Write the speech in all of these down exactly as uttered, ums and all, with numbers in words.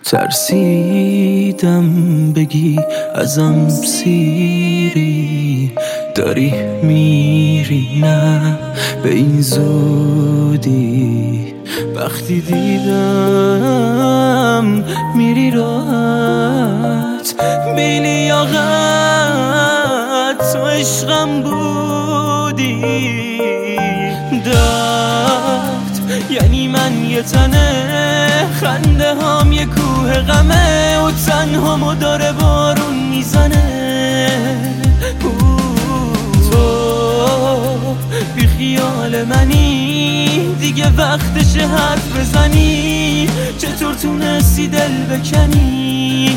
ترسیدم بگی ازم سیری، داری میری نه به این زودی. وقتی دیدم میری راحت بی لیاقت، تو عشقم بودی. درد یعنی من یه تنه، خنده هام یه کوه غمه و تنهامو داره بارون میزنه. تو بی خیال منی، دیگه وقتشه حرف بزنی. چطور تونستی دل بکنی؟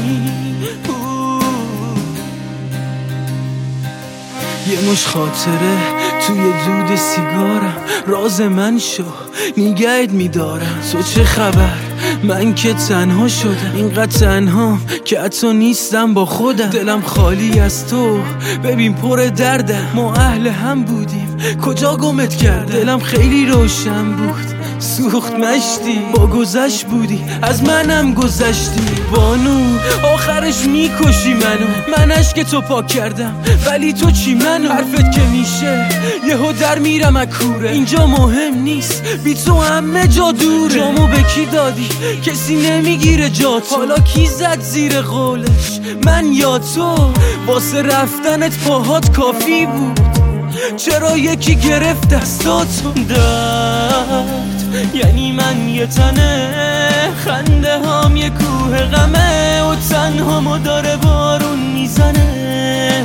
یه مش خاطره توی دود سیگارم، راز من شو نگهت میدارم. تو چه خبر؟ من که تنها شدم، اینقدر تنها که حتی نیستم با خودم. دلم خالی از تو، ببین پر دردم. ما اهل هم بودیم، کجا گمت کردم؟ دلم خیلی روشن بود، سوخت مشتی. با گذشت بودی، از منم گذشتی. بانو آخرش میکشی منو، من عشق تو پاک کردم ولی تو چی منو؟ حرفت که میشه یهو در میرم از کوره. اینجا مهم نیست، بی تو همه جا دوره. جامو به کی دادی؟ کسی نمیگیره جا تو. حالا کی زد زیر قولش، من یا تو؟ واسه رفتنت پاهات کافی بود، چرا یکی گرفت دستاتو؟ درد یعنی من یه تنه، خنده هام یه کوه غمه و تنهامو داره بارون میزنه.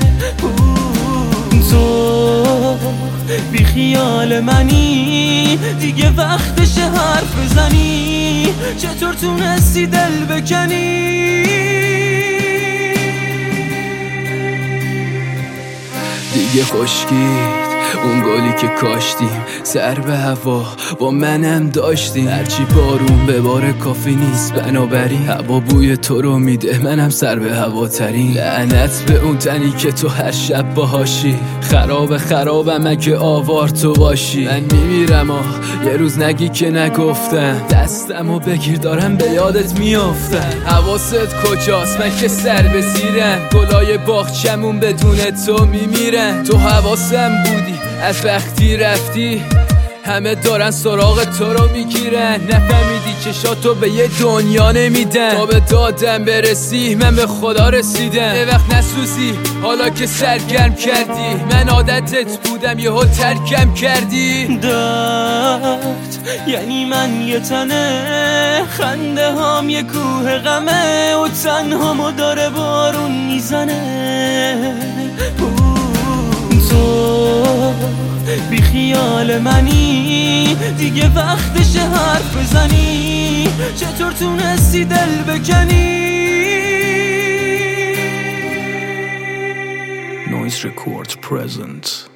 تو بی خیال منی، دیگه وقتشه حرف بزنی. چطور تونستی دل بکنی؟ دیگه خشکید اون گلی که کاشتیم، سر به هوا با منم داشتیم. هرچی بارون به بار کافی نیست، بنابراین هوا بوی تو رو میده، منم سر به هوا ترین. لعنت به اون تنی که تو هر شب باهاشی، خراب خرابم اگه آوار تو باشی. من میمیرم آه یه روز نگی که نگفتم، دستمو بگیر دارم به یادت میافتم. حواست کجاست؟ من که سر به زیرم، گلای باغچمون بدون تو میمیرن. تو حواسم بودی، از وقتی رفتی همه دارن سراغ تو رو میگیرن. نفهمیدی چشاتو به یه دنیا نمیدن، تا به دادم برسی من به خدا رسیدم. یه وقت نسوزی حالا که سرگرم کردی، من عادتت بودم یهو ترکم کردی. درد یعنی من یه تنه، خنده هام یه کوه غمه و تنهامو داره بارون میزنه. تو بی خیال منی، دیگه وقتشه حرف بزنی. چطور تونستی دل بکنی؟ Noise Records present.